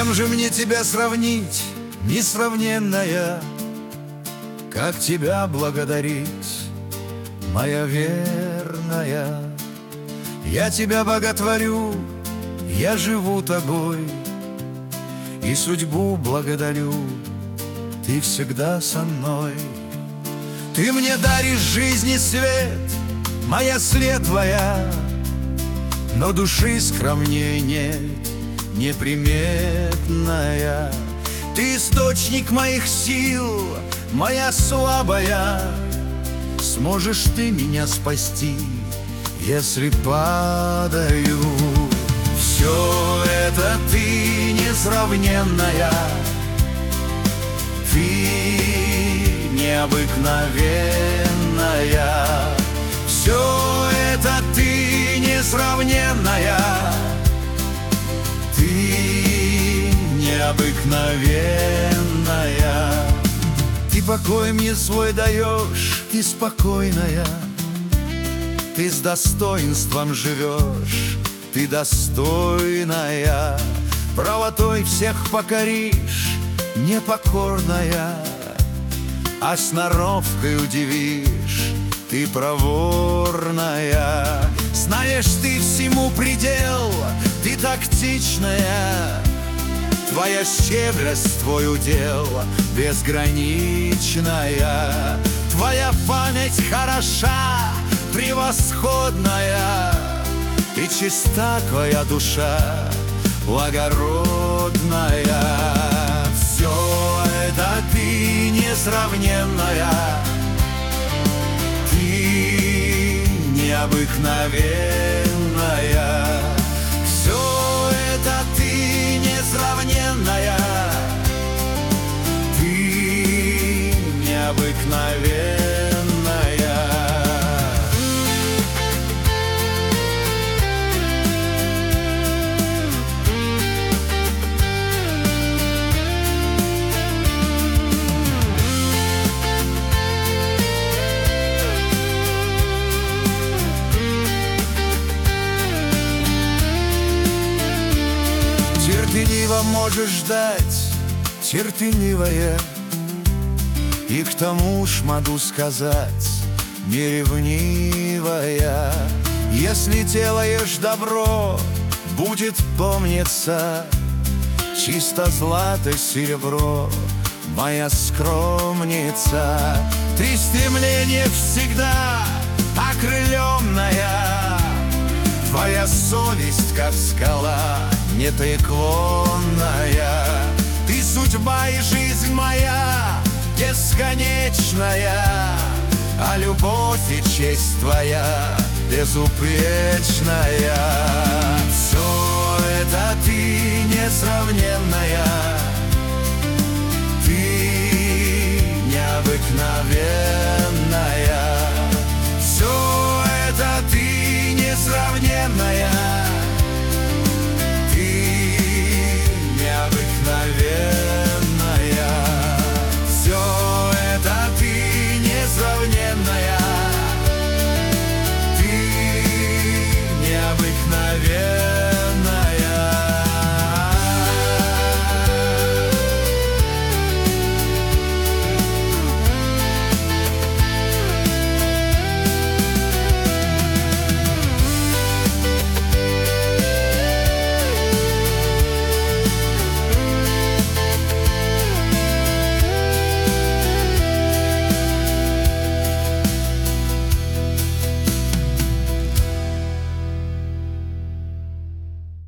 кем же мне тебя сравнить, несравненная? Как тебя благодарить, моя верная? Я тебя боготворю, я живу тобой, и судьбу благодарю, ты всегда со мной. Ты мне даришь жизнь и свет, моя след твоя, но души скромнее нет, неприметная. Ты источник моих сил, моя слабая, сможешь ты меня спасти, если падаю. Все это ты несравненная, ты необыкновенная. Все это ты несравненная, ты необыкновенная. Ты покой мне свой даешь, ты спокойная, ты с достоинством живешь, ты достойная. Правотой всех покоришь, непокорная, а сноровкой удивишь, ты проворная. Знаешь ты всему предел, ты тактичная, твоя щедрость, твой удел безграничная. Твоя память хороша, превосходная, и чиста твоя душа, благородная. Все это ты несравненная, ты необыкновенная. Все это ты несравненная, ты необыкновенная. Терпеливо можешь ждать, терпеливая, и к тому ж могу сказать, неревнивая. Если делаешь добро, будет помниться чисто злато серебро, моя скромница. Ты стремление всегда окрыленная, твоя совесть, как скала, непреклонная. Ты судьба и жизнь моя бесконечная, а любовь и честь твоя безупречная. Все это ты несравненная, ты необыкновенная. Все это ты несравненная, ты необыкновенная. Все это ты несравненная, ты необыкновенная.